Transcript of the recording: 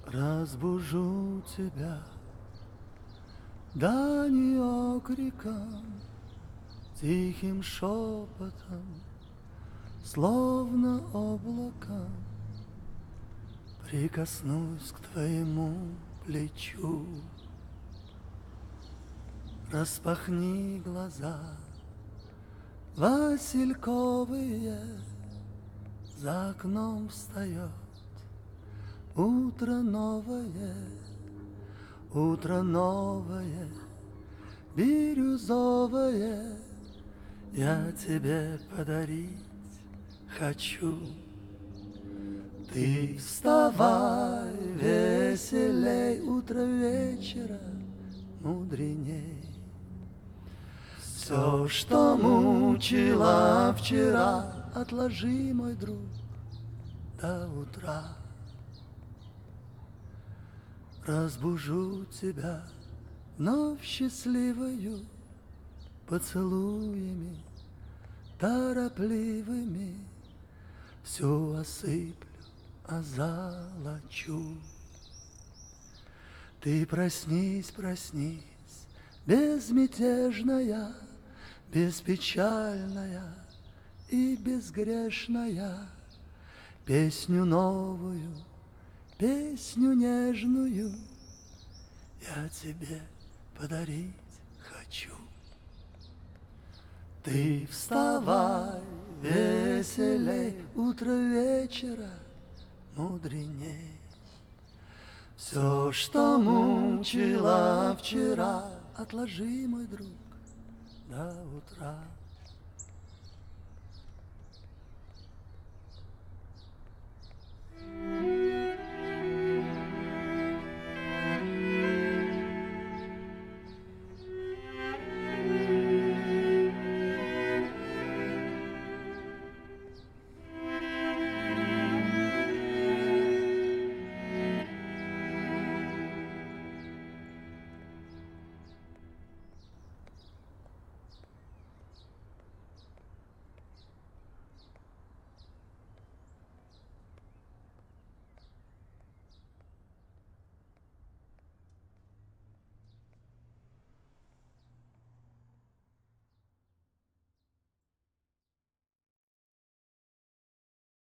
Разбужу тебя, да не окриком, тихим шепотом, словно облаком, прикоснусь к твоему плечу. Распахни глаза, васильковые, за окном встает утро новое, утро новое, бирюзовое, я тебе подарить хочу. Ты вставай веселей, утро вечера мудреней. Все, что мучило вчера, отложи, мой друг, до утра. Разбужу тебя вновь счастливою поцелуями торопливыми, всю осыплю, озолочу. Ты проснись, проснись, безмятежная, беспечальная и безгрешная, песню новую, песню нежную я тебе подарить хочу. Ты вставай веселей, утро вечера мудреней. Все, что мучило вчера, отложи, мой друг, до утра.